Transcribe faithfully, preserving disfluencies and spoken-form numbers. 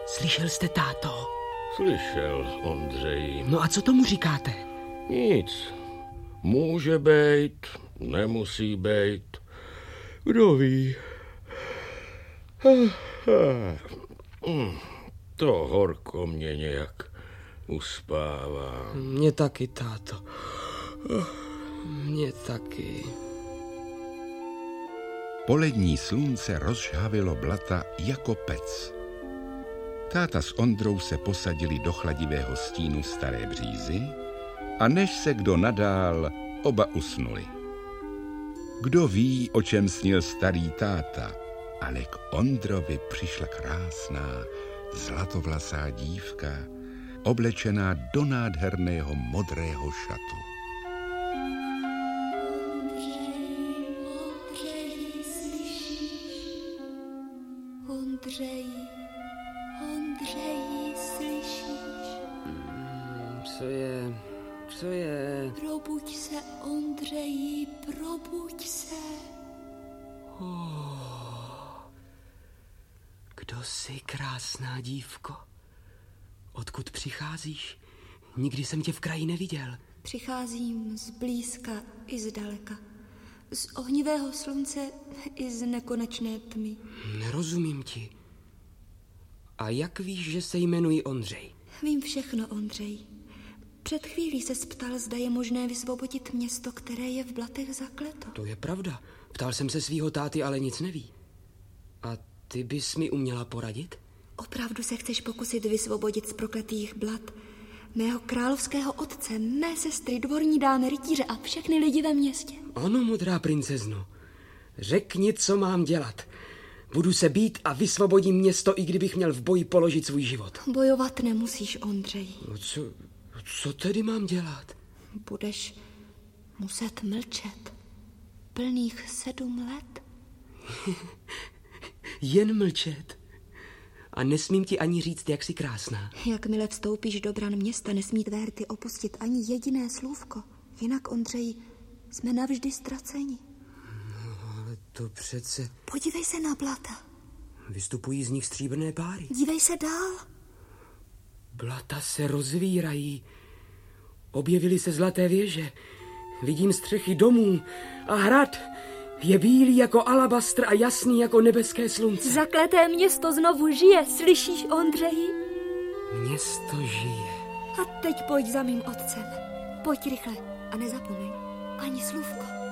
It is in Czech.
Slyšel jste, táto? Slyšel, Ondřej. No a co tomu říkáte? Nic. Může být, nemusí být. Kdo ví? To horko mě nějak uspává. Mě taky, táto. Mě taky. Polední slunce rozžhavilo blata jako pec. Táta s Ondrou se posadili do chladivého stínu staré břízy a než se kdo nadál, oba usnuli. Kdo ví, o čem snil starý táta, ale k Ondrovi přišla krásná, zlatovlasá dívka, oblečená do nádherného modrého šatu. Ondřej, Ondřej, slyšíš? Hmm, co je, co je? Probuď se, Ondřeji, probuď se. Oh. Kdo jsi, krásná dívko? Odkud přicházíš? Nikdy jsem tě v kraji neviděl. Přicházím zblízka i zdaleka. Z ohnivého slunce i z nekonečné tmy. Nerozumím ti. A jak víš, že se jmenuji Ondřej? Vím všechno, Ondřej. Před chvílí se ptal, zda je možné vysvobodit město, které je v blatech zakleto. To je pravda. Ptal jsem se svýho táty, ale nic neví. A ty bys mi uměla poradit? Opravdu se chceš pokusit vysvobodit z prokletých blat mého královského otce, mé sestry, dvorní dámy, rytíře a všechny lidi ve městě? Ano, modrá princezno. Řekni, co mám dělat. Budu se bít a vysvobodím město, i kdybych měl v boji položit svůj život. Bojovat nemusíš, Ondřej. No co, co tedy mám dělat? Budeš muset mlčet. Plných sedm let. Jen mlčet. A nesmím ti ani říct, jak jsi krásná. Jakmile vstoupíš do bran města, nesmí tvé rty opustit ani jediné slůvko. Jinak, Ondřej, jsme navždy ztraceni. No, ale to přece... Podívej se na blata. Vystupují z nich stříbrné páry. Dívej se dál. Blata se rozvírají. Objevily se zlaté věže. Vidím střechy domů a hrad. Je bílý jako alabastr a jasný jako nebeské slunce. Zakleté město znovu žije, slyšíš, Ondřeji? Město žije. A teď pojď za mým otcem. Pojď rychle a nezapomeň ani slůvko.